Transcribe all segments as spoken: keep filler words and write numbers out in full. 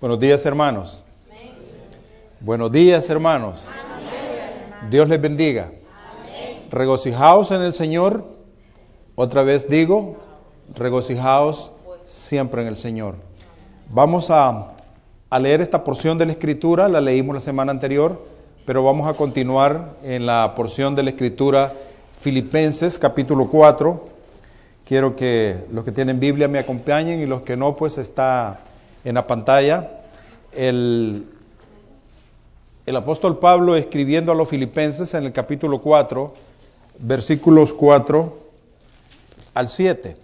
Buenos días, hermanos. Amén. Buenos días, hermanos. Amén. Dios les bendiga. Amén. Regocijaos en el Señor. Otra vez digo, regocijaos siempre en el Señor. Vamos a, a leer esta porción de la Escritura. La leímos la semana anterior, pero vamos a continuar en la porción de la Escritura Filipenses, capítulo cuatro. Quiero que los que tienen Biblia me acompañen y los que no, pues está en la pantalla el, el apóstol Pablo escribiendo a los filipenses en el capítulo cuatro, versículos cuatro al siete.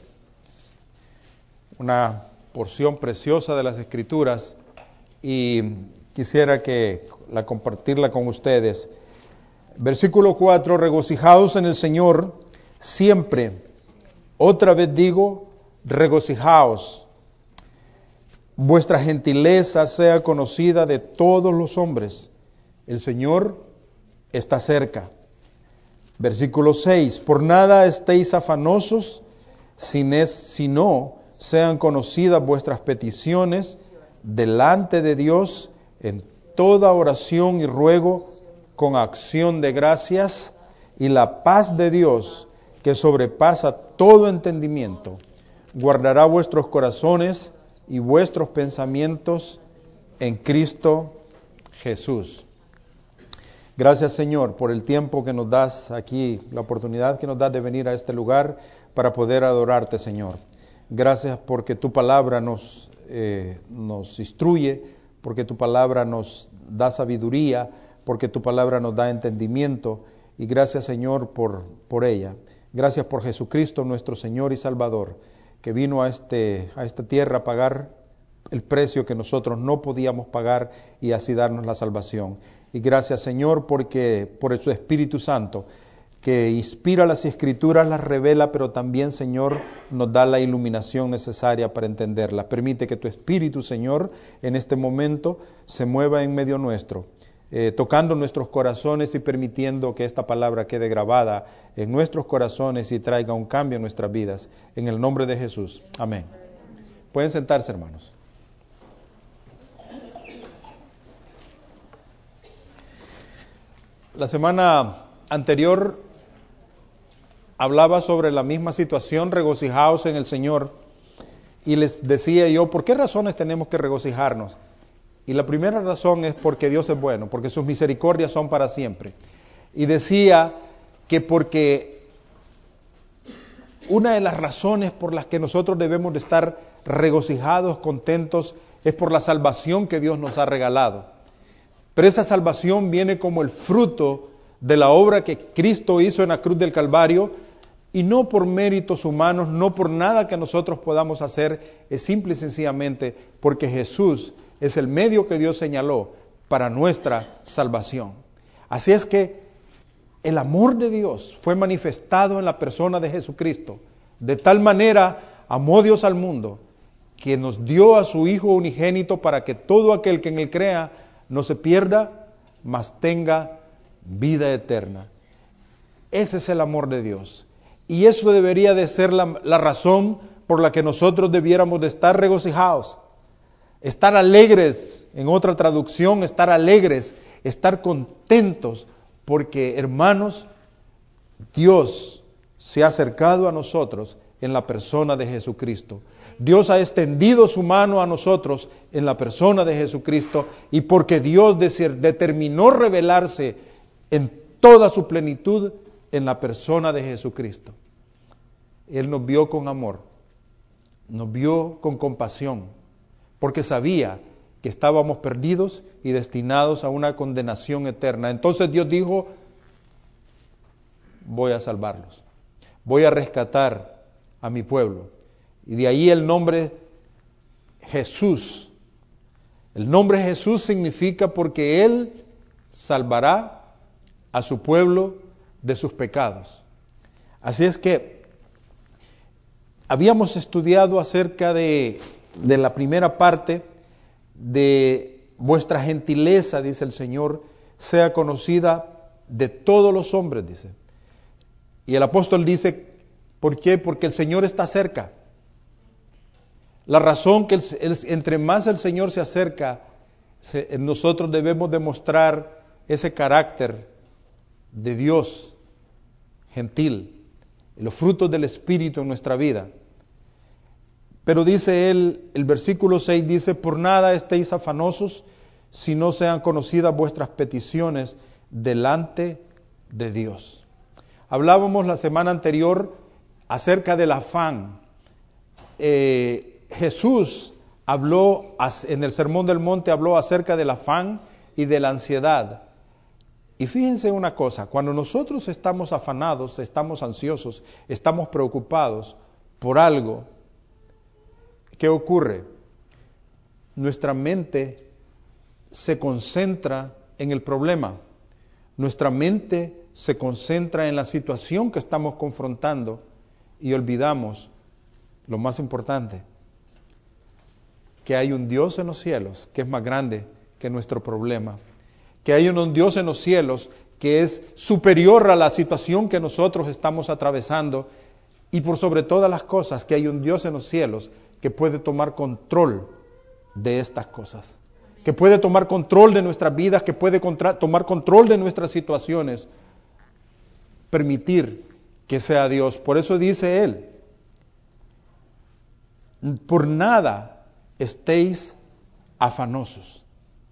Una porción preciosa de las Escrituras y quisiera que la compartirla con ustedes. Versículo cuatro, regocijaos en el Señor siempre. Otra vez digo, regocijaos. Vuestra gentileza sea conocida de todos los hombres. El Señor está cerca. Versículo seis. Por nada estéis afanosos, sino sean conocidas vuestras peticiones delante de Dios en toda oración y ruego con acción de gracias, y la paz de Dios, que sobrepasa todo entendimiento, guardará vuestros corazones y vuestros pensamientos en Cristo Jesús. Gracias, Señor, por el tiempo que nos das aquí, la oportunidad que nos das de venir a este lugar para poder adorarte, Señor. Gracias porque tu palabra nos, eh, nos instruye, porque tu palabra nos da sabiduría, porque tu palabra nos da entendimiento. Y gracias, Señor, por, por ella. Gracias por Jesucristo, nuestro Señor y Salvador, que vino a, este, a esta tierra a pagar el precio que nosotros no podíamos pagar y así darnos la salvación. Y gracias, Señor, porque por su Espíritu Santo, que inspira las Escrituras, las revela, pero también, Señor, nos da la iluminación necesaria para entenderlas. Permite que tu Espíritu, Señor, en este momento se mueva en medio nuestro, eh, tocando nuestros corazones y permitiendo que esta palabra quede grabada en nuestros corazones y traiga un cambio en nuestras vidas. En el nombre de Jesús. Amén. Pueden sentarse, hermanos. La semana anterior hablaba sobre la misma situación, regocijaos en el Señor, y les decía yo, ¿por qué razones tenemos que regocijarnos? Y la primera razón es porque Dios es bueno, porque sus misericordias son para siempre. Y decía que porque una de las razones por las que nosotros debemos de estar regocijados, contentos, es por la salvación que Dios nos ha regalado. Pero esa salvación viene como el fruto de la obra que Cristo hizo en la cruz del Calvario, y no por méritos humanos, no por nada que nosotros podamos hacer, es simple y sencillamente porque Jesús es el medio que Dios señaló para nuestra salvación. Así es que el amor de Dios fue manifestado en la persona de Jesucristo. De tal manera amó Dios al mundo que nos dio a su Hijo unigénito para que todo aquel que en él crea no se pierda, mas tenga vida eterna. Ese es el amor de Dios. Y eso debería de ser la, la razón por la que nosotros debiéramos de estar regocijados. Estar alegres, en otra traducción, estar alegres, estar contentos, porque, hermanos, Dios se ha acercado a nosotros en la persona de Jesucristo. Dios ha extendido su mano a nosotros en la persona de Jesucristo, y porque Dios determinó revelarse en toda su plenitud en la persona de Jesucristo. Él nos vio con amor, nos vio con compasión, porque sabía que estábamos perdidos y destinados a una condenación eterna. Entonces Dios dijo, voy a salvarlos, voy a rescatar a mi pueblo. Y de ahí el nombre Jesús. El nombre Jesús significa porque Él salvará a su pueblo de sus pecados. Así es que habíamos estudiado acerca de, de la primera parte de vuestra gentileza, dice el Señor, sea conocida de todos los hombres, dice. Y el apóstol dice, ¿por qué? Porque el Señor está cerca. La razón que el, el, entre más el Señor se acerca, se, nosotros debemos demostrar ese carácter de Dios gentil, los frutos del Espíritu en nuestra vida. Pero dice él, el versículo seis dice, por nada estéis afanosos, si no sean conocidas vuestras peticiones delante de Dios. Hablábamos la semana anterior acerca del afán. Eh, Jesús habló, en el Sermón del Monte, habló acerca del afán y de la ansiedad. Y fíjense una cosa, cuando nosotros estamos afanados, estamos ansiosos, estamos preocupados por algo, ¿qué ocurre? Nuestra mente se concentra en el problema. Nuestra mente se concentra en la situación que estamos confrontando y olvidamos lo más importante, que hay un Dios en los cielos que es más grande que nuestro problema, que hay un Dios en los cielos que es superior a la situación que nosotros estamos atravesando, y por sobre todas las cosas, que hay un Dios en los cielos que puede tomar control de estas cosas, que puede tomar control de nuestras vidas, que puede contra- tomar control de nuestras situaciones, permitir que sea Dios. Por eso dice él, por nada estéis afanosos.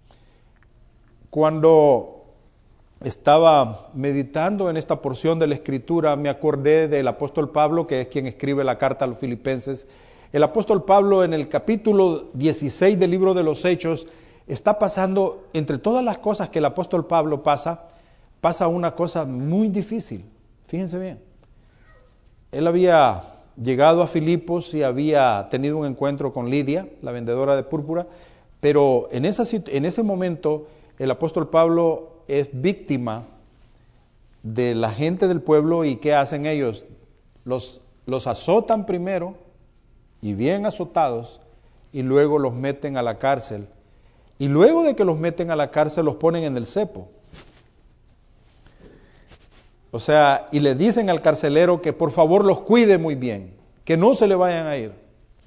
Cuando estaba meditando en esta porción de la Escritura, me acordé del apóstol Pablo, que es quien escribe la carta a los Filipenses. El apóstol Pablo, en el capítulo dieciséis del libro de los Hechos, está pasando, entre todas las cosas que el apóstol Pablo pasa, pasa una cosa muy difícil. Fíjense bien. Él había llegado a Filipos y había tenido un encuentro con Lidia, la vendedora de púrpura, pero en, esa, en ese momento el apóstol Pablo es víctima de la gente del pueblo. ¿Y qué hacen ellos? Los, los azotan primero, y bien azotados, y luego los meten a la cárcel. Y luego de que los meten a la cárcel, los ponen en el cepo. O sea, y le dicen al carcelero que por favor los cuide muy bien, que no se le vayan a ir.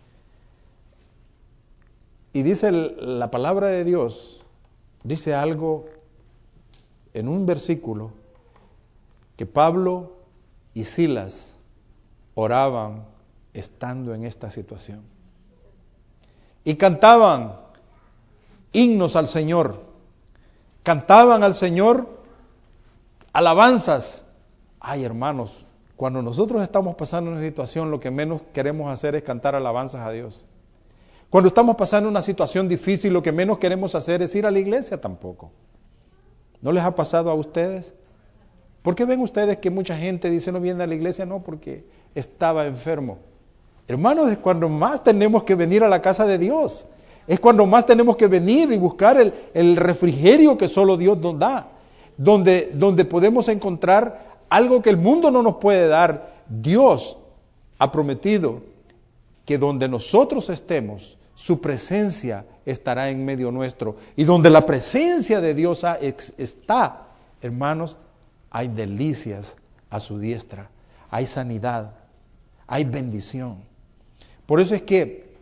Y dice la palabra de Dios, dice algo en un versículo, que Pablo y Silas oraban estando en esta situación. Y cantaban himnos al Señor, cantaban al Señor alabanzas. Ay, hermanos, cuando nosotros estamos pasando una situación, lo que menos queremos hacer es cantar alabanzas a Dios. Cuando estamos pasando una situación difícil, lo que menos queremos hacer es ir a la iglesia tampoco. ¿No les ha pasado a ustedes? ¿Por qué ven ustedes que mucha gente dice no viene a la iglesia? No, porque estaba enfermo. Hermanos, es cuando más tenemos que venir a la casa de Dios. Es cuando más tenemos que venir y buscar el, el refrigerio que solo Dios nos da. Donde, donde podemos encontrar algo que el mundo no nos puede dar. Dios ha prometido que donde nosotros estemos, su presencia estará en medio nuestro. Y donde la presencia de Dios está, hermanos, hay delicias a su diestra, hay sanidad, hay bendición. Por eso es que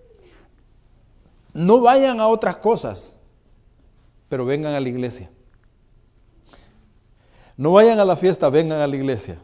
no vayan a otras cosas, pero vengan a la iglesia. No vayan a la fiesta, vengan a la iglesia.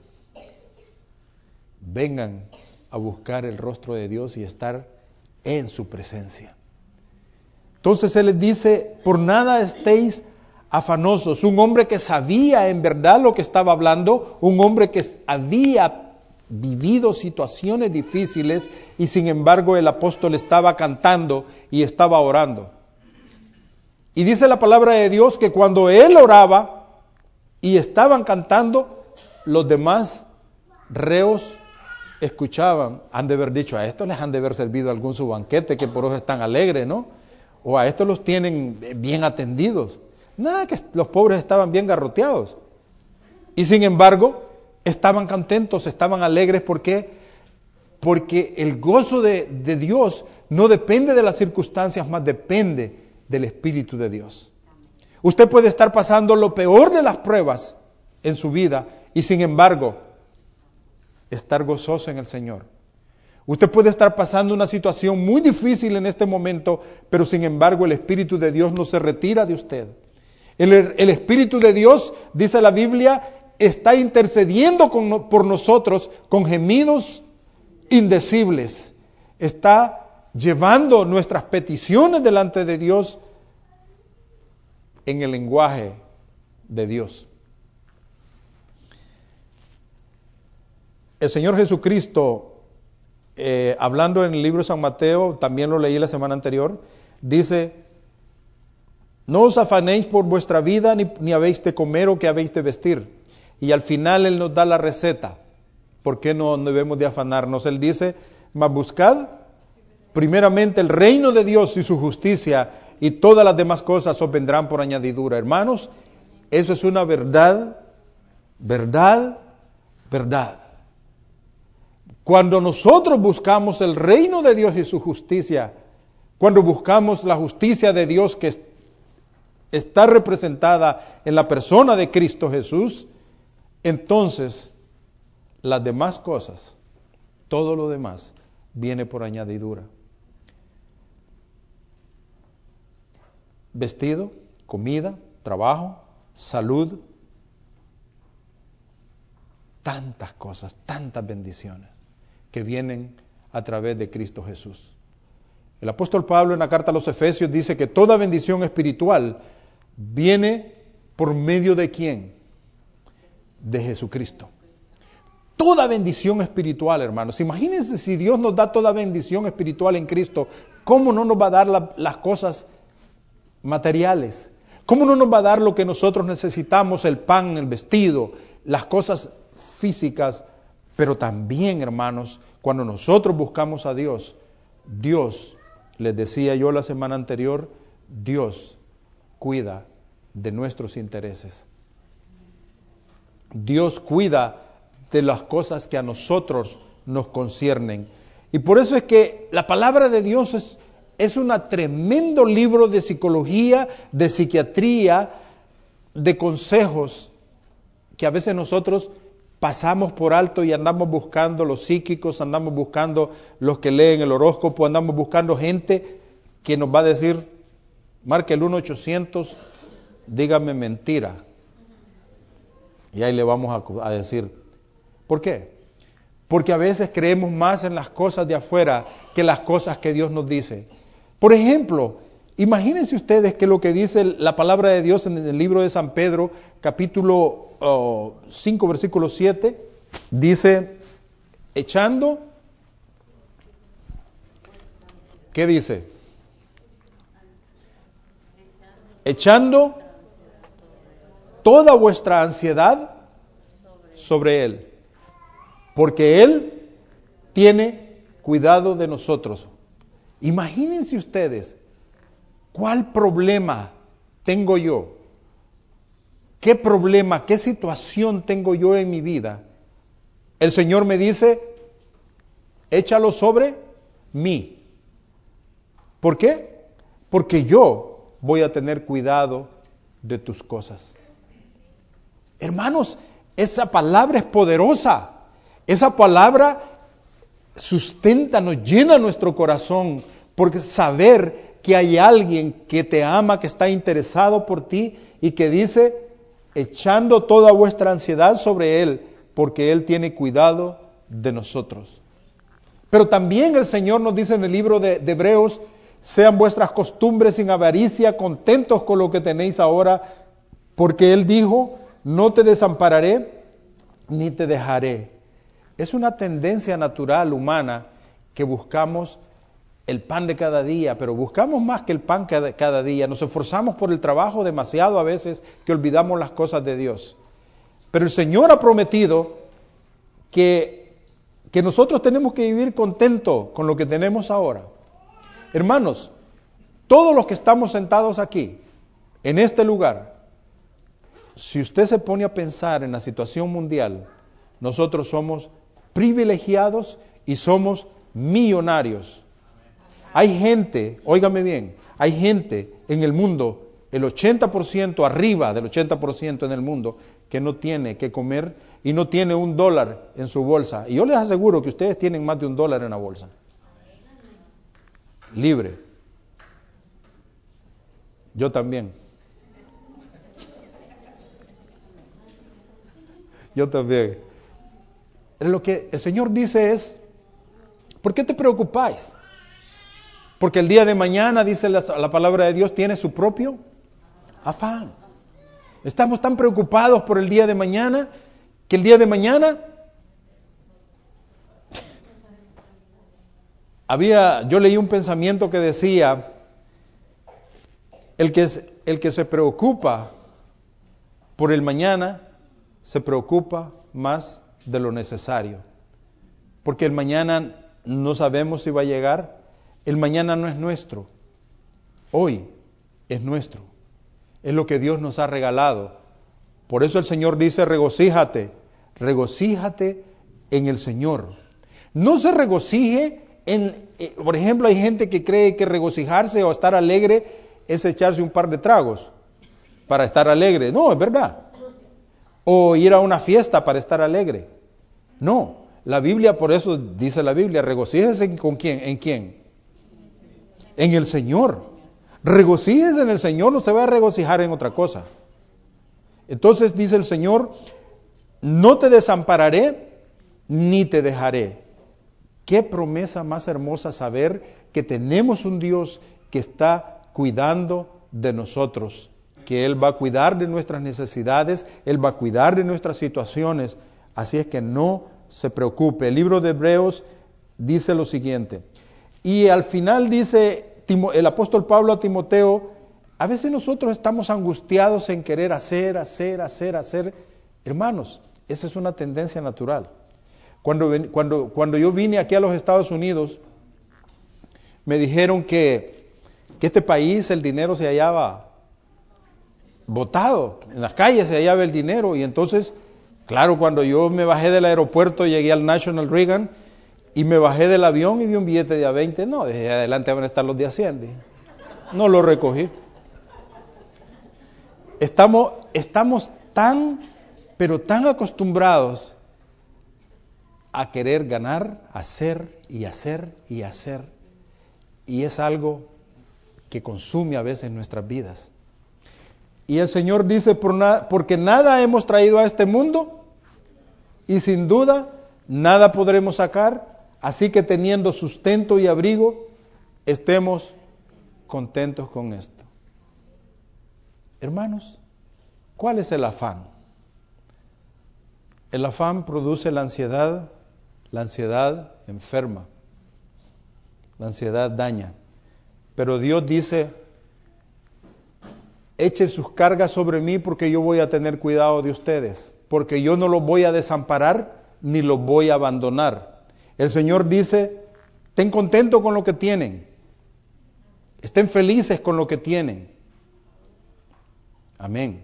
Vengan a buscar el rostro de Dios y estar en su presencia. Entonces Él les dice, por nada estéis afanosos. Un hombre que sabía en verdad lo que estaba hablando, un hombre que había vivido situaciones difíciles, y sin embargo el apóstol estaba cantando y estaba orando. Y dice la palabra de Dios que cuando él oraba y estaban cantando, los demás reos escuchaban. Han de haber dicho, a estos les han de haber servido algún su banquete, que por eso están alegres, ¿no? O a estos los tienen bien atendidos. Nada, que los pobres estaban bien garroteados. Y sin embargo, estaban contentos, estaban alegres. ¿Por qué? Porque el gozo de, de Dios no depende de las circunstancias, más depende del Espíritu de Dios. Usted puede estar pasando lo peor de las pruebas en su vida y sin embargo estar gozoso en el Señor. Usted puede estar pasando una situación muy difícil en este momento, pero sin embargo el Espíritu de Dios no se retira de usted. El, el Espíritu de Dios, dice la Biblia, está intercediendo con, por nosotros con gemidos indecibles. Está llevando nuestras peticiones delante de Dios en el lenguaje de Dios. El Señor Jesucristo, eh, hablando en el libro de San Mateo, también lo leí la semana anterior, dice: no os afanéis por vuestra vida, ni, ni habéis de comer o que habéis de vestir. Y al final Él nos da la receta. ¿Por qué no debemos de afanarnos? Él dice: mas buscad primeramente el reino de Dios y su justicia, y todas las demás cosas os vendrán por añadidura. Hermanos, eso es una verdad, verdad, verdad. Cuando nosotros buscamos el reino de Dios y su justicia, cuando buscamos la justicia de Dios que está representada en la persona de Cristo Jesús, entonces las demás cosas, todo lo demás, viene por añadidura. Vestido, comida, trabajo, salud, tantas cosas, tantas bendiciones que vienen a través de Cristo Jesús. El apóstol Pablo en la carta a los Efesios dice que toda bendición espiritual viene por medio de ¿quién? De Jesucristo. Toda bendición espiritual, hermanos. Imagínense si Dios nos da toda bendición espiritual en Cristo, ¿cómo no nos va a dar la, las cosas materiales? ¿Cómo no nos va a dar lo que nosotros necesitamos, el pan, el vestido, las cosas físicas? Pero también, hermanos, cuando nosotros buscamos a Dios, Dios, les decía yo la semana anterior, Dios cuida de nuestros intereses. Dios cuida de las cosas que a nosotros nos conciernen. Y por eso es que la palabra de Dios es, es un tremendo libro de psicología, de psiquiatría, de consejos que a veces nosotros pasamos por alto y andamos buscando los psíquicos, andamos buscando los que leen el horóscopo, andamos buscando gente que nos va a decir, marque el uno ochocientos, dígame mentira. Y ahí le vamos a, a decir, ¿por qué? Porque a veces creemos más en las cosas de afuera que las cosas que Dios nos dice. Por ejemplo, imagínense ustedes que lo que dice la palabra de Dios en el libro de San Pedro, capítulo uh, cinco, versículo siete, dice, echando, ¿qué dice? Echando toda vuestra ansiedad sobre Él, porque Él tiene cuidado de nosotros. Imagínense ustedes, ¿cuál problema tengo yo? ¿Qué problema, qué situación tengo yo en mi vida? El Señor me dice, échalo sobre mí. ¿Por qué? Porque yo voy a tener cuidado de tus cosas. Hermanos, esa palabra es poderosa. Esa palabra sustenta, nos llena nuestro corazón, porque saber que hay alguien que te ama, que está interesado por ti y que dice, echando toda vuestra ansiedad sobre Él, porque Él tiene cuidado de nosotros. Pero también el Señor nos dice en el libro de, de Hebreos, sean vuestras costumbres sin avaricia, contentos con lo que tenéis ahora, porque Él dijo, no te desampararé ni te dejaré. Es una tendencia natural humana que buscamos el pan de cada día, pero buscamos más que el pan cada, cada día. Nos esforzamos por el trabajo demasiado a veces que olvidamos las cosas de Dios. Pero el Señor ha prometido que, que nosotros tenemos que vivir contentos con lo que tenemos ahora. Hermanos, todos los que estamos sentados aquí, en este lugar, si usted se pone a pensar en la situación mundial, nosotros somos privilegiados y somos millonarios. Hay gente, óigame bien, hay gente en el mundo, el ochenta por ciento, arriba del ochenta por ciento en el mundo, que no tiene que comer y no tiene un dólar en su bolsa. Y yo les aseguro que ustedes tienen más de un dólar en la bolsa. Libre. Yo también. Yo también. Lo que el Señor dice es, ¿por qué te preocupáis? Porque el día de mañana, dice la, la palabra de Dios, tiene su propio afán. Estamos tan preocupados por el día de mañana, que el día de mañana había, yo leí un pensamiento que decía, el que, el que se preocupa por el mañana, se preocupa más de lo necesario. Porque el mañana no sabemos si va a llegar. El mañana no es nuestro. Hoy es nuestro. Es lo que Dios nos ha regalado. Por eso el Señor dice, regocíjate, regocíjate en el Señor. No se regocije en, eh, por ejemplo, hay gente que cree que regocijarse o estar alegre es echarse un par de tragos para estar alegre. No, es verdad. O ir a una fiesta para estar alegre. No, la Biblia, por eso dice la Biblia, regocíjese con quién, ¿en quién? En el Señor. Regocíjese en el Señor, no se va a regocijar en otra cosa. Entonces dice el Señor, no te desampararé ni te dejaré. Qué promesa más hermosa saber que tenemos un Dios que está cuidando de nosotros, que Él va a cuidar de nuestras necesidades, Él va a cuidar de nuestras situaciones. Así es que no se preocupe. El libro de Hebreos dice lo siguiente. Y al final dice el apóstol Pablo a Timoteo, a veces nosotros estamos angustiados en querer hacer, hacer, hacer, hacer. Hermanos, esa es una tendencia natural. Cuando, cuando, cuando yo vine aquí a los Estados Unidos, me dijeron que, que este país el dinero se hallaba botado, en las calles se hallaba el dinero. Y entonces, claro, cuando yo me bajé del aeropuerto, llegué al National Reagan y me bajé del avión y vi un billete de a veinte. No, desde adelante van a estar los de a cien. Dije. No lo recogí. Estamos, estamos tan, pero tan acostumbrados a querer ganar, hacer y hacer y hacer. Y es algo que consume a veces nuestras vidas. Y el Señor dice, Por na- porque nada hemos traído a este mundo y sin duda nada podremos sacar. Así que teniendo sustento y abrigo, estemos contentos con esto. Hermanos, ¿cuál es el afán? El afán produce la ansiedad, la ansiedad enferma, la ansiedad daña. Pero Dios dice, echen sus cargas sobre mí porque yo voy a tener cuidado de ustedes, porque yo no los voy a desamparar ni los voy a abandonar. El Señor dice, estén contentos con lo que tienen, estén felices con lo que tienen. Amén.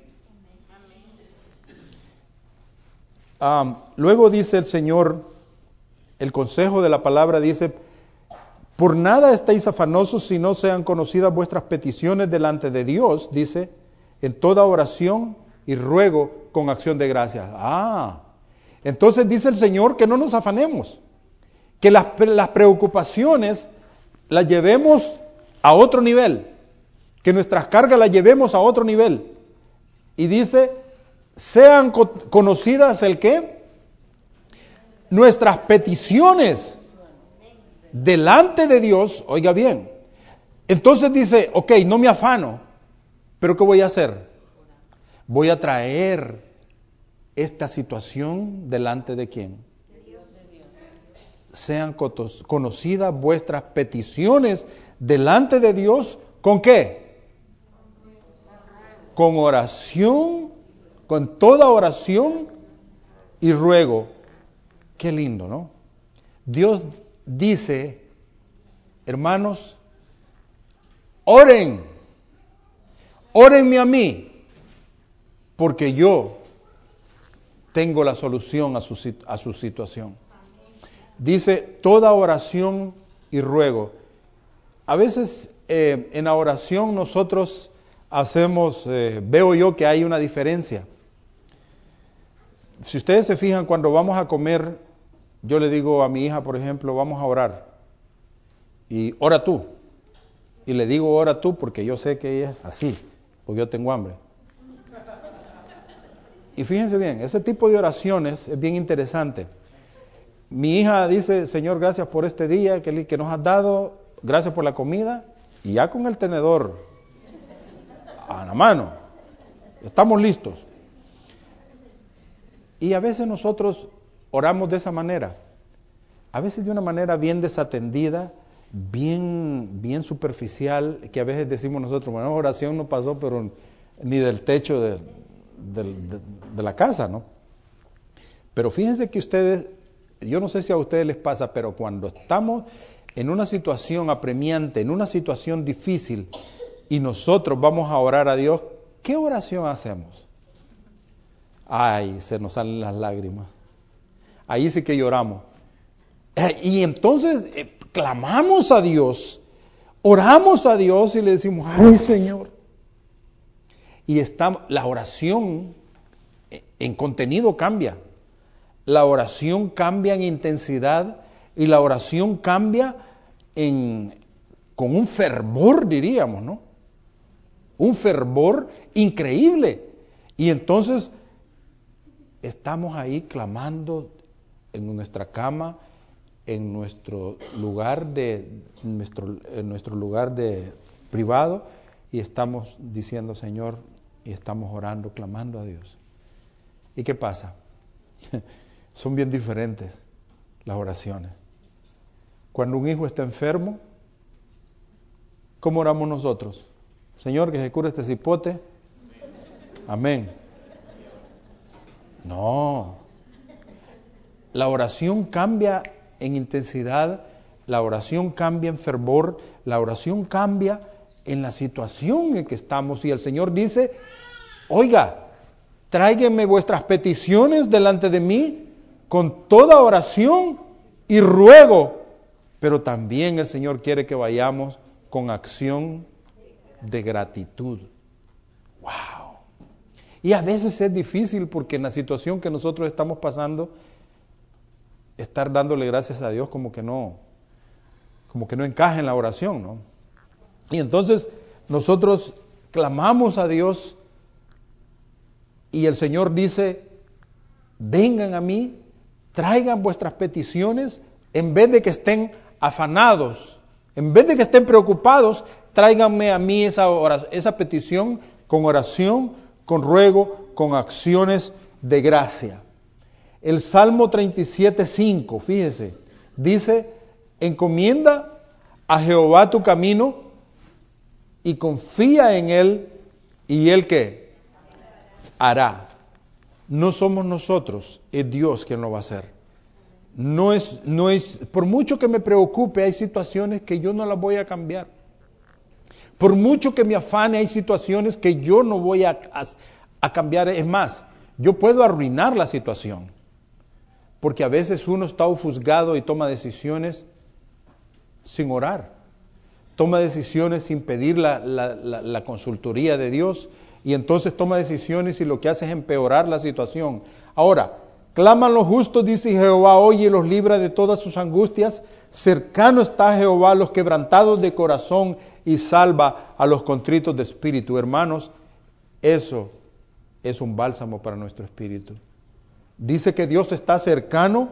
Um, luego dice el Señor, el consejo de la palabra dice, por nada estéis afanosos si no sean conocidas vuestras peticiones delante de Dios, dice, en toda oración y ruego con acción de gracias. Ah, entonces dice el Señor que no nos afanemos, que las, las preocupaciones las llevemos a otro nivel, que nuestras cargas las llevemos a otro nivel. Y dice, sean co- conocidas el qué, nuestras peticiones delante de Dios, oiga bien. Entonces dice, ok, no me afano, pero ¿qué voy a hacer? Voy a traer esta situación delante de quién. Sean conocidas vuestras peticiones delante de Dios, ¿con qué? Con oración, con toda oración y ruego. Qué lindo, ¿no? Dios dice, hermanos, oren, órenme a mí, porque yo tengo la solución a su, a su situación. Dice, toda oración y ruego. A veces eh, en la oración nosotros hacemos, eh, veo yo que hay una diferencia. Si ustedes se fijan, cuando vamos a comer, yo le digo a mi hija, por ejemplo, vamos a orar. Y ora tú. Y le digo ora tú porque yo sé que ella es así, porque yo tengo hambre. Y fíjense bien, ese tipo de oraciones es bien interesante. Mi hija dice, Señor, gracias por este día que, que nos has dado, gracias por la comida, y ya con el tenedor a la mano, estamos listos. Y a veces nosotros oramos de esa manera, a veces de una manera bien desatendida, bien, bien superficial, que a veces decimos nosotros, bueno, oración no pasó, pero ni del techo de, de, de, de la casa, ¿no? Pero fíjense que ustedes, yo no sé si a ustedes les pasa, pero cuando estamos en una situación apremiante, en una situación difícil, y nosotros vamos a orar a Dios, ¿qué oración hacemos? Ay, se nos salen las lágrimas. Ahí sí que lloramos. Y entonces eh, clamamos a Dios, oramos a Dios y le decimos, ay Señor. Y está, la oración en contenido cambia. La oración cambia en intensidad y la oración cambia en, con un fervor, diríamos, ¿no? Un fervor increíble. Y entonces estamos ahí clamando en nuestra cama, en nuestro lugar de nuestro, en nuestro lugar de privado, y estamos diciendo, Señor, y estamos orando, clamando a Dios. ¿Y qué pasa? Son bien diferentes las oraciones. Cuando un hijo está enfermo, ¿cómo oramos nosotros? Señor, que se cure este cipote. Amén. No. La oración cambia en intensidad, la oración cambia en fervor, la oración cambia en la situación en que estamos. Y el Señor dice, oiga, tráiganme vuestras peticiones delante de mí con toda oración y ruego. Pero también el Señor quiere que vayamos con acción de gratitud. ¡Wow! Y a veces es difícil porque en la situación que nosotros estamos pasando, estar dándole gracias a Dios como que no, como que no encaja en la oración, ¿no? Y entonces nosotros clamamos a Dios y el Señor dice, vengan a mí, traigan vuestras peticiones, en vez de que estén afanados, en vez de que estén preocupados, tráiganme a mí esa, oración, esa petición con oración, con ruego, con acciones de gracia. El Salmo treinta y siete, cinco, fíjese, dice, encomienda a Jehová tu camino y confía en Él, y Él ¿qué? Hará. No somos nosotros, es Dios quien lo va a hacer. No es, no es, por mucho que me preocupe, hay situaciones que yo no las voy a cambiar. Por mucho que me afane, hay situaciones que yo no voy a, a, a cambiar. Es más, yo puedo arruinar la situación. Porque a veces uno está ofuscado y toma decisiones sin orar. Toma decisiones sin pedir la, la, la, la consultoría de Dios. Y entonces toma decisiones y lo que hace es empeorar la situación. Ahora, claman los justos, dice Jehová, oye y los libra de todas sus angustias. Cercano está Jehová a los quebrantados de corazón y salva a los contritos de espíritu. Hermanos, eso es un bálsamo para nuestro espíritu. Dice que Dios está cercano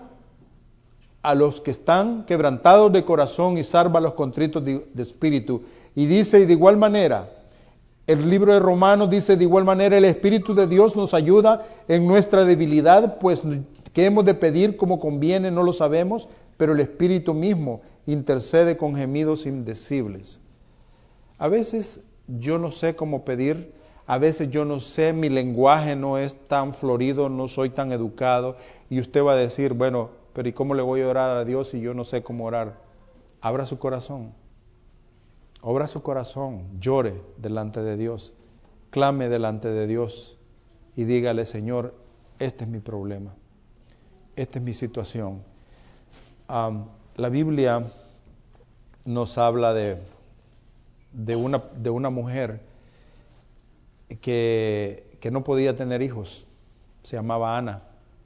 a los que están quebrantados de corazón y salva a los contritos de, de espíritu. Y dice, y de igual manera, el libro de Romanos dice, de igual manera, el Espíritu de Dios nos ayuda en nuestra debilidad, pues que hemos de pedir como conviene, no lo sabemos, pero el Espíritu mismo intercede con gemidos indecibles. A veces yo no sé cómo pedir, a veces yo no sé, mi lenguaje no es tan florido, no soy tan educado, y usted va a decir, bueno, pero ¿y cómo le voy a orar a Dios si yo no sé cómo orar? Abra su corazón, abra su corazón, llore delante de Dios, clame delante de Dios y dígale, Señor, este es mi problema, esta es mi situación. Um, la Biblia nos habla de, de, una, de una mujer que, que no podía tener hijos, se llamaba Ana,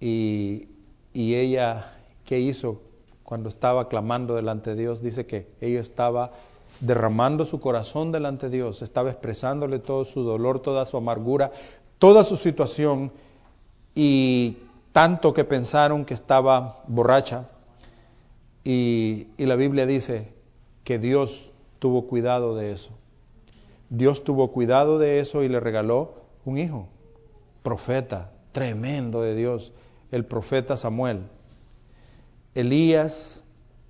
Y, y ella, ¿qué hizo cuando estaba clamando delante de Dios? Dice que ella estaba derramando su corazón delante de Dios, estaba expresándole todo su dolor, toda su amargura, toda su situación, y tanto que pensaron que estaba borracha. Y, y la Biblia dice que Dios tuvo cuidado de eso. Dios tuvo cuidado de eso y le regaló un hijo, profeta, tremendo de Dios, el profeta Samuel. Elías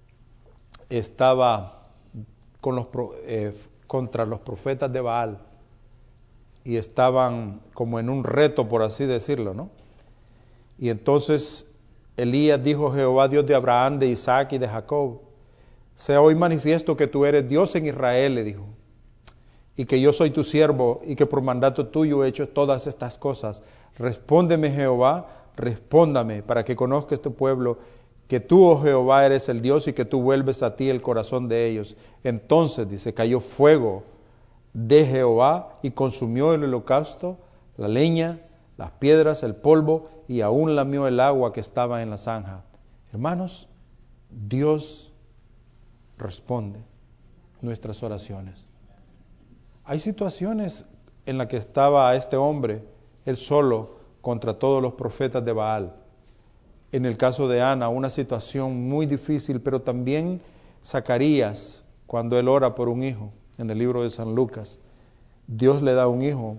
estaba con los, eh, contra los profetas de Baal y estaban como en un reto, por así decirlo, ¿no? Y entonces Elías dijo: Jehová, Dios de Abraham, de Isaac y de Jacob, sea hoy manifiesto que tú eres Dios en Israel, le dijo, y que yo soy tu siervo y que por mandato tuyo he hecho todas estas cosas. Respóndeme, Jehová, respóndame, para que conozca este pueblo que tú, oh Jehová, eres el Dios y que tú vuelves a ti el corazón de ellos. Entonces, dice, cayó fuego de Jehová y consumió el holocausto, la leña, las piedras, el polvo, y aún lamió el agua que estaba en la zanja. Hermanos, Dios responde nuestras oraciones. Hay situaciones en las que estaba este hombre, él solo, contra todos los profetas de Baal. En el caso de Ana, una situación muy difícil, pero también Zacarías, cuando él ora por un hijo, en el libro de San Lucas, Dios le da un hijo,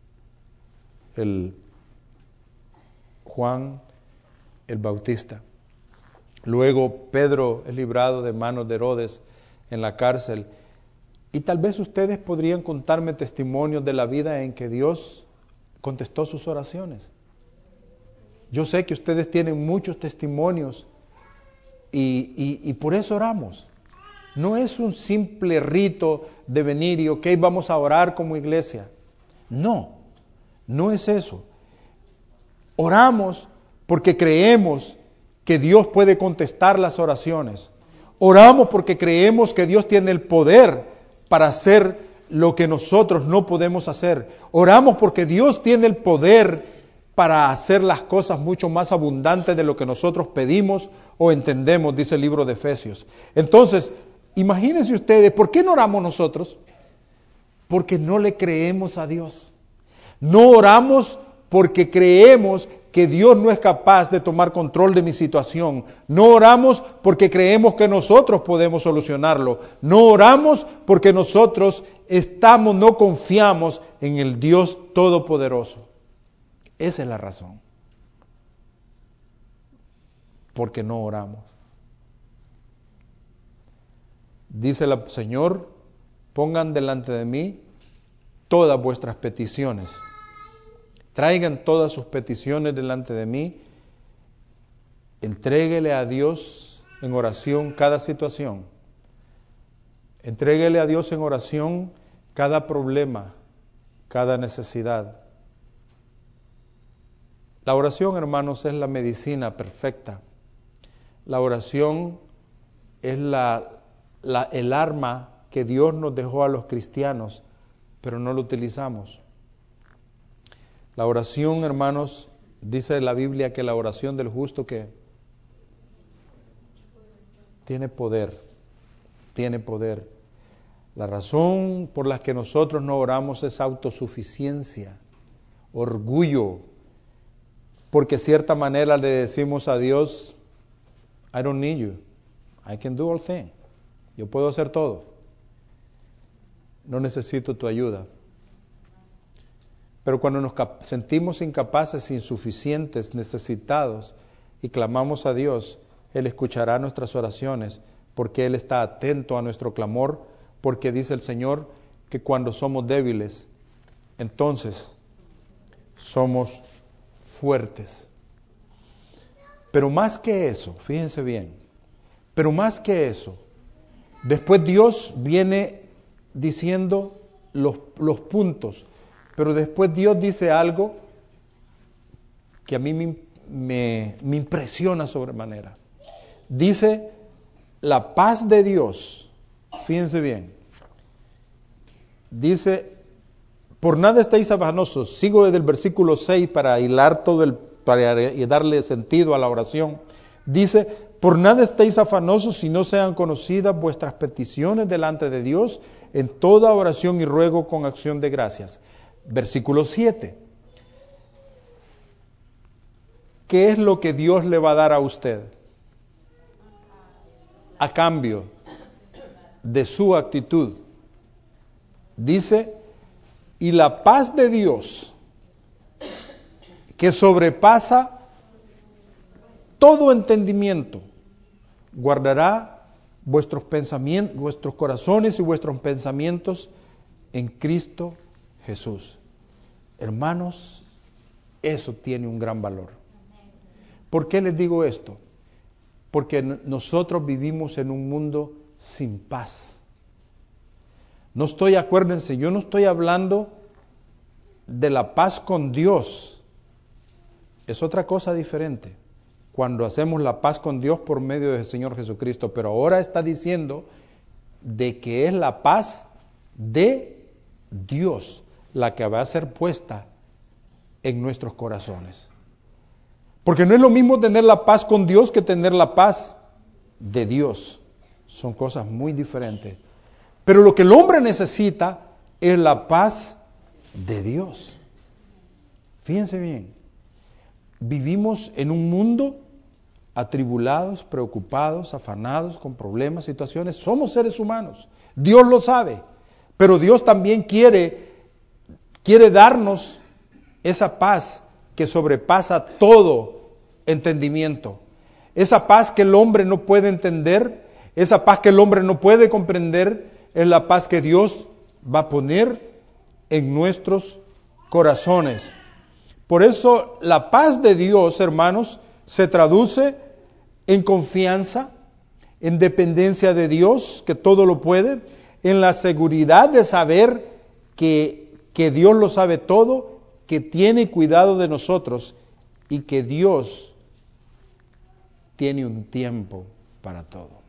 el Juan el Bautista. Luego Pedro es librado de manos de Herodes en la cárcel. Y tal vez ustedes podrían contarme testimonios de la vida en que Dios contestó sus oraciones. Yo sé que ustedes tienen muchos testimonios y, y, y por eso oramos. No es un simple rito de venir y ok, vamos a orar como iglesia. No, no es eso. Oramos porque creemos que Dios puede contestar las oraciones. Oramos porque creemos que Dios tiene el poder para hacer lo que nosotros no podemos hacer. Oramos porque Dios tiene el poder para hacer las cosas mucho más abundantes de lo que nosotros pedimos o entendemos, dice el libro de Efesios. Entonces, imagínense ustedes, ¿por qué no oramos nosotros? Porque no le creemos a Dios. No oramos porque creemos que Dios no es capaz de tomar control de mi situación. No oramos porque creemos que nosotros podemos solucionarlo. No oramos porque nosotros estamos, no confiamos en el Dios Todopoderoso. Esa es la razón. Porque no oramos. Dice el Señor: pongan delante de mí todas vuestras peticiones. Traigan todas sus peticiones delante de mí. Entréguele a Dios en oración cada situación. Entréguele a Dios en oración cada problema, cada necesidad. La oración, hermanos, es la medicina perfecta. La oración es la, la, el arma que Dios nos dejó a los cristianos, pero no lo utilizamos. La oración, hermanos, dice la Biblia que la oración del justo que tiene poder, tiene poder. La razón por la que nosotros no oramos es autosuficiencia, orgullo, porque de cierta manera le decimos a Dios: I don't need you, I can do all things, yo puedo hacer todo, no necesito tu ayuda. Pero cuando nos sentimos incapaces, insuficientes, necesitados y clamamos a Dios, Él escuchará nuestras oraciones porque Él está atento a nuestro clamor, porque dice el Señor que cuando somos débiles, entonces somos fuertes. Pero más que eso, fíjense bien, pero más que eso, después Dios viene diciendo los, los puntos. Pero después Dios dice algo que a mí me, me, me impresiona sobremanera. Dice: la paz de Dios, fíjense bien, dice: por nada estáis afanosos. Sigo desde el versículo seis para hilar todo el para darle sentido a la oración. Dice, por nada estéis afanosos si no sean conocidas vuestras peticiones delante de Dios en toda oración y ruego con acción de gracias. Versículo siete. ¿Qué es lo que Dios le va a dar a usted? A cambio de su actitud. Dice, y la paz de Dios, que sobrepasa todo entendimiento, guardará vuestros pensamientos, vuestros corazones y vuestros pensamientos en Cristo Jesús. Hermanos, eso tiene un gran valor. ¿Por qué les digo esto? Porque nosotros vivimos en un mundo sin paz. No estoy, acuérdense, yo no estoy hablando de la paz con Dios. Es otra cosa diferente. Cuando hacemos la paz con Dios por medio del Señor Jesucristo. Pero ahora está diciendo de que es la paz de Dios la que va a ser puesta en nuestros corazones. Porque no es lo mismo tener la paz con Dios que tener la paz de Dios. Son cosas muy diferentes. Pero lo que el hombre necesita es la paz de Dios. Fíjense bien, vivimos en un mundo atribulados, preocupados, afanados, con problemas, situaciones. Somos seres humanos, Dios lo sabe, pero Dios también quiere, quiere darnos esa paz que sobrepasa todo entendimiento. Esa paz que el hombre no puede entender, esa paz que el hombre no puede comprender, es la paz que Dios va a poner en nuestros corazones. Por eso la paz de Dios, hermanos, se traduce en confianza, en dependencia de Dios, que todo lo puede, en la seguridad de saber que, que Dios lo sabe todo, que tiene cuidado de nosotros y que Dios tiene un tiempo para todo.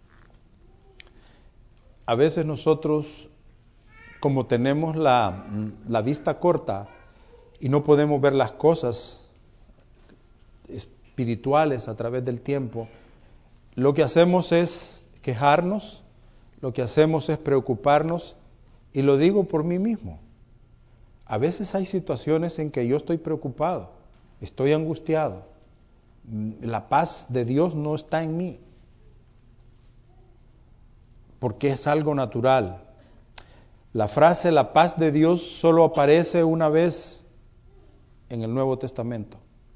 A veces nosotros, como tenemos la, la vista corta y no podemos ver las cosas espirituales a través del tiempo, lo que hacemos es quejarnos, lo que hacemos es preocuparnos, y lo digo por mí mismo. A veces hay situaciones en que yo estoy preocupado, estoy angustiado, la paz de Dios no está en mí, porque es algo natural. La frase la paz de Dios solo aparece una vez en el Nuevo Testamento.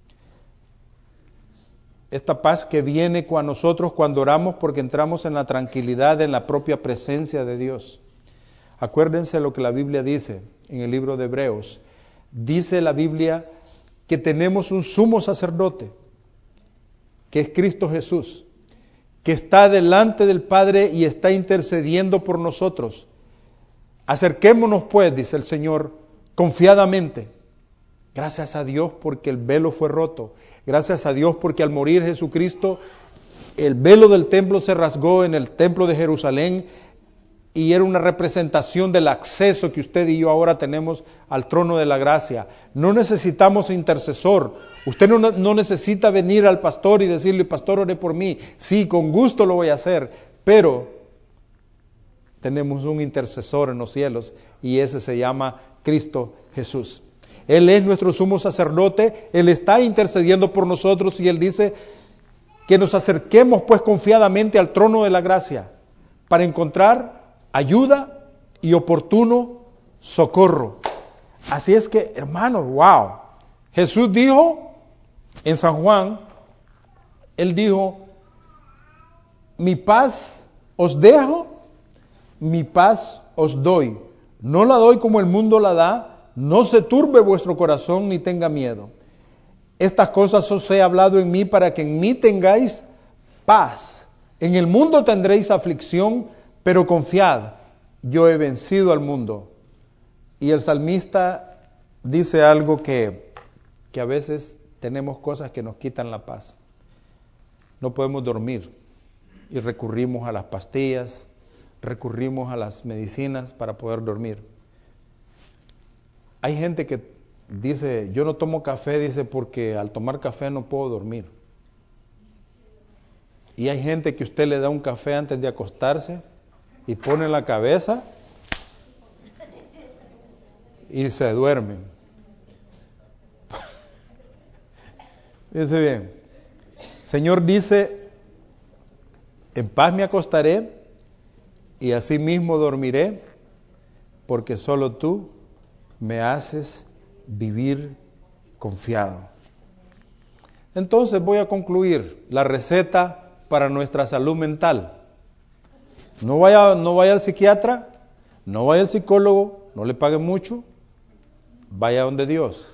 Esta paz que viene con nosotros cuando oramos porque entramos en la tranquilidad, en la propia presencia de Dios. Acuérdense lo que la Biblia dice en el libro de Hebreos. Dice la Biblia que tenemos un sumo sacerdote, que es Cristo Jesús, que está delante del Padre y está intercediendo por nosotros. Acerquémonos pues, dice el Señor, confiadamente. Gracias a Dios porque el velo fue roto. Gracias a Dios porque al morir Jesucristo, el velo del templo se rasgó en el templo de Jerusalén y era una representación del acceso que usted y yo ahora tenemos al trono de la gracia. No necesitamos intercesor. Usted no, no necesita venir al pastor y decirle, pastor, ore por mí. Sí, con gusto lo voy a hacer, pero tenemos un intercesor en los cielos y ese se llama Cristo Jesús. Él es nuestro sumo sacerdote, Él está intercediendo por nosotros y Él dice que nos acerquemos pues confiadamente al trono de la gracia para encontrar ayuda y oportuno socorro. Así es que, hermanos, wow. Jesús dijo en San Juan, Él dijo, mi paz os dejo, mi paz os doy. No la doy como el mundo la da, no se turbe vuestro corazón ni tenga miedo. Estas cosas os he hablado en mí para que en mí tengáis paz. En el mundo tendréis aflicción, pero confiad, yo he vencido al mundo. Y el salmista dice algo que, que a veces tenemos cosas que nos quitan la paz. No podemos dormir y recurrimos a las pastillas, recurrimos a las medicinas para poder dormir. Hay gente que dice, yo no tomo café, dice, porque al tomar café no puedo dormir. Y hay gente que usted le da un café antes de acostarse y pone la cabeza y se duerme. Dice bien, Señor dice, en paz me acostaré y así mismo dormiré, porque solo tú me haces vivir confiado. Entonces voy a concluir la receta para nuestra salud mental. No vaya, no vaya al psiquiatra, no vaya al psicólogo, no le pague mucho, vaya donde Dios.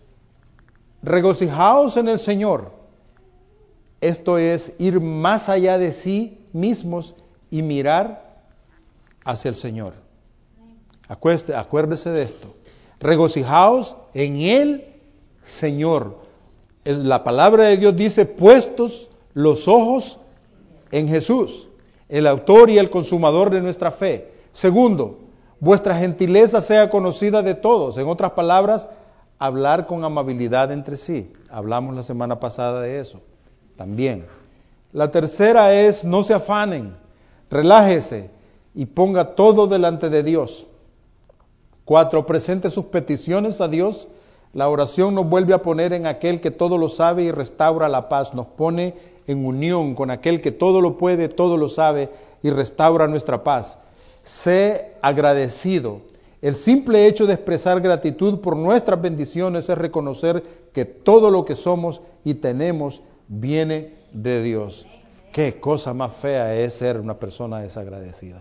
Regocijaos en el Señor. Esto es ir más allá de sí mismos y mirar hacia el Señor. Acuérdese, acuérdese de esto. Regocijaos en el Señor. Es, la palabra de Dios dice, puestos los ojos en Jesús, el autor y el consumador de nuestra fe. Segundo, vuestra gentileza sea conocida de todos. En otras palabras, hablar con amabilidad entre sí. Hablamos la semana pasada de eso también. La tercera es, no se afanen, relájese y ponga todo delante de Dios. Cuatro, presente sus peticiones a Dios. La oración nos vuelve a poner en aquel que todo lo sabe y restaura la paz. Nos pone en unión con aquel que todo lo puede, todo lo sabe y restaura nuestra paz. Sé agradecido. El simple hecho de expresar gratitud por nuestras bendiciones es reconocer que todo lo que somos y tenemos viene de Dios. Qué cosa más fea es ser una persona desagradecida.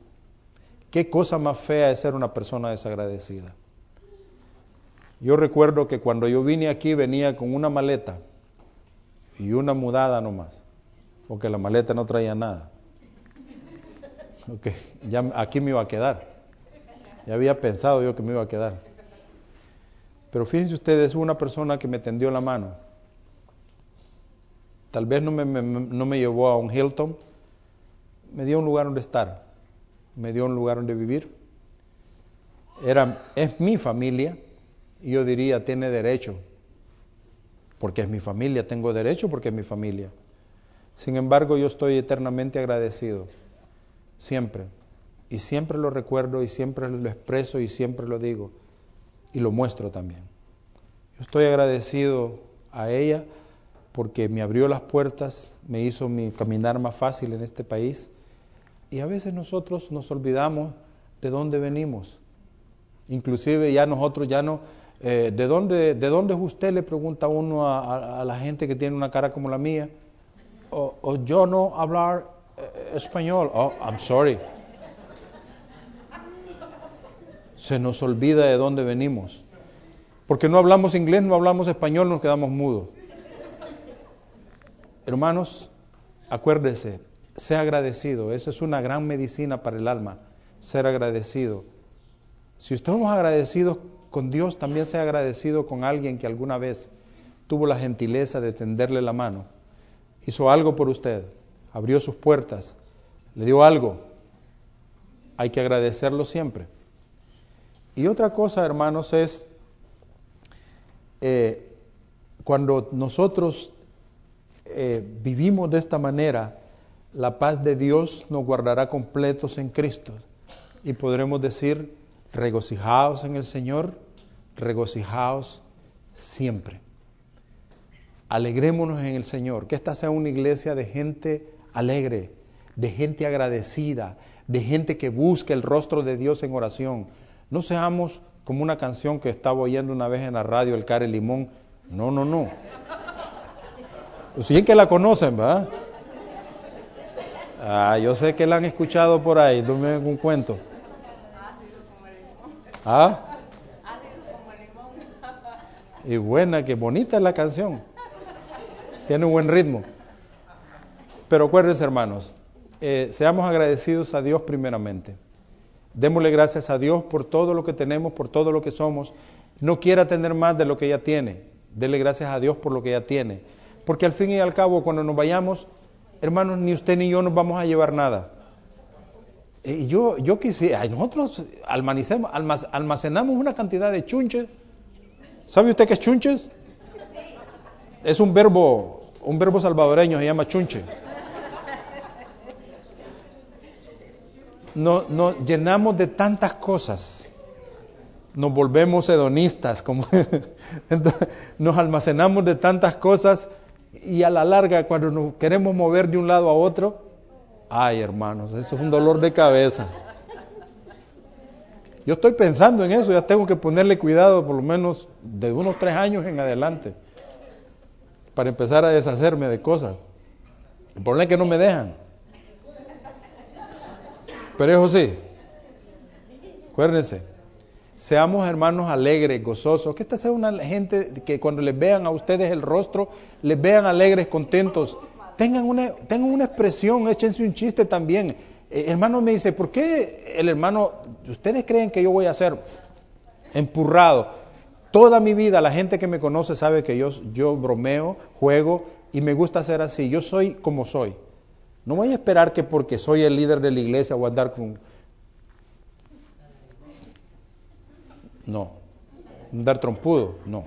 Qué cosa más fea es ser una persona desagradecida. Yo recuerdo que cuando yo vine aquí venía con una maleta y una mudada nomás, porque la maleta no traía nada. Okay, ya aquí me iba a quedar. Ya había pensado yo que me iba a quedar. Pero fíjense ustedes, hubo una persona que me tendió la mano. Tal vez no me, me, no me llevó a un Hilton, me dio un lugar donde estar, me dio un lugar donde vivir. Era, es mi familia, y yo diría, tiene derecho, porque es mi familia, tengo derecho porque es mi familia. Sin embargo, yo estoy eternamente agradecido, siempre, y siempre lo recuerdo, y siempre lo expreso, y siempre lo digo, y lo muestro también. Yo estoy agradecido a ella, porque me abrió las puertas, me hizo mi caminar más fácil en este país. Y a veces nosotros nos olvidamos de dónde venimos. Inclusive ya nosotros ya no... Eh, ¿de dónde, ¿De dónde es usted? Le pregunta uno a, a, a la gente que tiene una cara como la mía. O, o yo no hablar eh, español. Oh, I'm sorry. Se nos olvida de dónde venimos. Porque no hablamos inglés, no hablamos español, nos quedamos mudos. Hermanos, acuérdese, sea agradecido. Esa es una gran medicina para el alma, ser agradecido. Si estamos agradecidos con Dios, también sea agradecido con alguien que alguna vez tuvo la gentileza de tenderle la mano, hizo algo por usted, abrió sus puertas, le dio algo. Hay que agradecerlo siempre. Y otra cosa, hermanos, es eh, cuando nosotros Eh, vivimos de esta manera, la paz de Dios nos guardará completos en Cristo y podremos decir, regocijaos en el Señor, regocijaos siempre. Alegrémonos en el Señor, que esta sea una iglesia de gente alegre, de gente agradecida, de gente que busque el rostro de Dios en oración. No seamos como una canción que estaba oyendo una vez en la radio, el Care Limón. No, no, no. Sí que la conocen, ¿verdad? Ah, yo sé que la han escuchado por ahí, no me un cuento. ¿Ah? Y buena, que bonita es la canción. Tiene un buen ritmo. Pero acuérdense, hermanos, eh, seamos agradecidos a Dios primeramente. Démosle gracias a Dios por todo lo que tenemos, por todo lo que somos. No quiera tener más de lo que ya tiene. Dele gracias a Dios por lo que ya tiene. Porque al fin y al cabo, cuando nos vayamos, hermanos, ni usted ni yo nos vamos a llevar nada. Y yo, yo quisiera, nosotros almacenamos, almacenamos una cantidad de chunches ¿Sabe usted qué es chunches? Es un verbo, un verbo salvadoreño, se llama chunche. Nos no, llenamos de tantas cosas, nos volvemos hedonistas, como nos almacenamos de tantas cosas y a la larga cuando nos queremos mover de un lado a otro, ay hermanos, eso es un dolor de cabeza. Yo estoy pensando en eso, ya tengo que ponerle cuidado por lo menos de unos tres años en adelante para empezar a deshacerme de cosas. El problema es que no me dejan. Pero eso sí, acuérdense, seamos hermanos alegres, gozosos, que esta sea una gente que cuando les vean a ustedes el rostro, les vean alegres, contentos, tengan una, tengan una expresión, échense un chiste también. Eh, hermano me dice, ¿por qué el hermano, ustedes creen que yo voy a ser empurrado? Toda mi vida la gente que me conoce sabe que yo, yo bromeo, juego y me gusta ser así, yo soy como soy. No voy a esperar que porque soy el líder de la iglesia voy a andar con... No. Andar trompudo, no.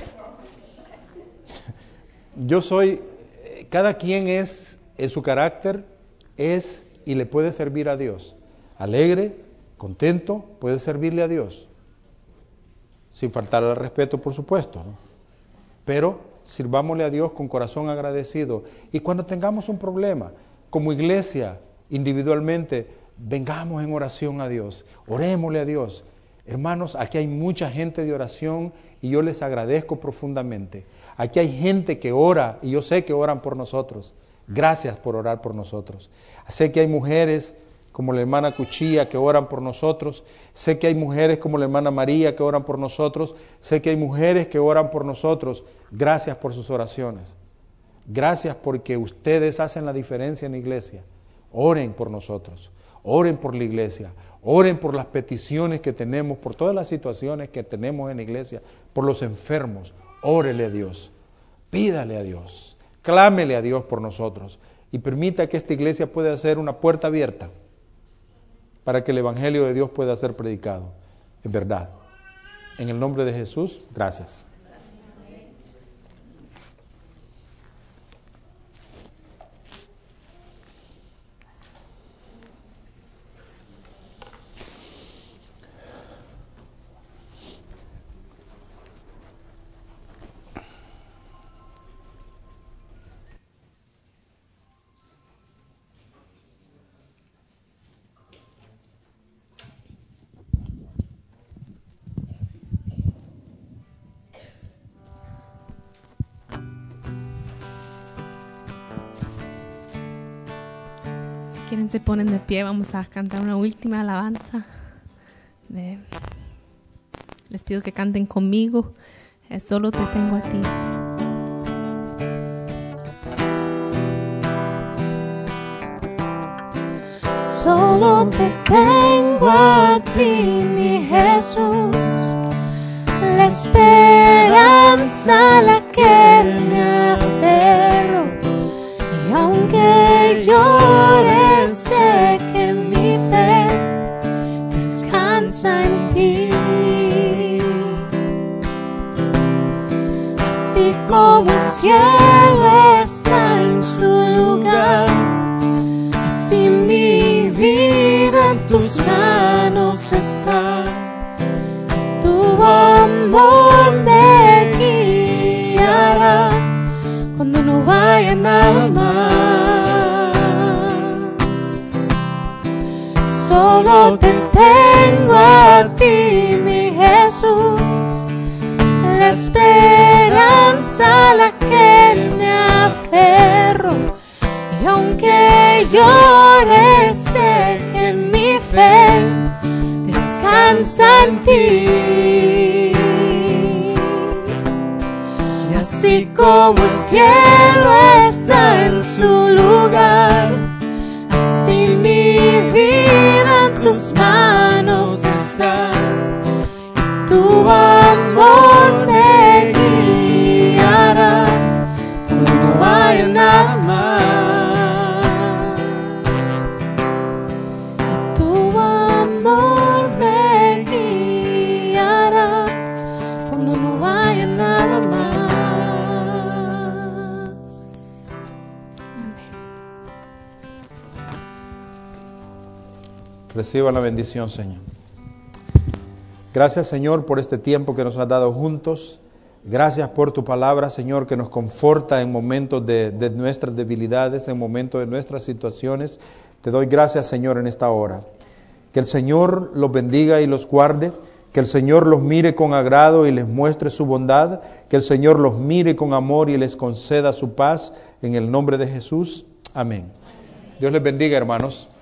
Yo soy... Cada quien es, en su carácter, es y le puede servir a Dios. Alegre, contento, puede servirle a Dios. Sin faltar al respeto, por supuesto, ¿no? Pero sirvámosle a Dios con corazón agradecido. Y cuando tengamos un problema, como iglesia, individualmente, vengamos en oración a Dios, orémosle a Dios. Hermanos, aquí hay mucha gente de oración y yo les agradezco profundamente. Aquí hay gente que ora y yo sé que oran por nosotros. Gracias por orar por nosotros. Sé que hay mujeres como la hermana Cuchilla que oran por nosotros. Sé que hay mujeres como la hermana María que oran por nosotros. Sé que hay mujeres que oran por nosotros. Gracias por sus oraciones. Gracias porque ustedes hacen la diferencia en la iglesia. Oren por nosotros, oren por la iglesia, oren por las peticiones que tenemos, por todas las situaciones que tenemos en la iglesia, por los enfermos. Órele a Dios, pídale a Dios, clámele a Dios por nosotros y permita que esta iglesia pueda ser una puerta abierta para que el evangelio de Dios pueda ser predicado. Es verdad. En el nombre de Jesús, gracias. Quieren se ponen de pie, vamos a cantar una última alabanza. De... Les pido que canten conmigo. Es Solo te tengo a ti. Solo te tengo a ti, mi Jesús, la esperanza a la que me aferro, y aunque llore sé que mi fe descansa en ti. Así como el cielo está en su lugar, así mi vida en tus manos está. Tu amor me guiará cuando no vaya nada más. Solo te tengo a ti, mi Jesús, la esperanza a la que me aferro, y aunque llore sé que mi fe descansa en ti. Y así como el cielo está en su lugar, así mi vida en tus manos está. Y tu amor me guiará cuando no vaya nada más. Y tu amor me guiará cuando no vaya Reciban la bendición, Señor. Gracias, Señor, por este tiempo que nos has dado juntos. Gracias por tu palabra, Señor, que nos conforta en momentos de, de nuestras debilidades, en momentos de nuestras situaciones. Te doy gracias, Señor, en esta hora. Que el Señor los bendiga y los guarde. Que el Señor los mire con agrado y les muestre su bondad. Que el Señor los mire con amor y les conceda su paz. En el nombre de Jesús. Amén. Dios les bendiga, hermanos.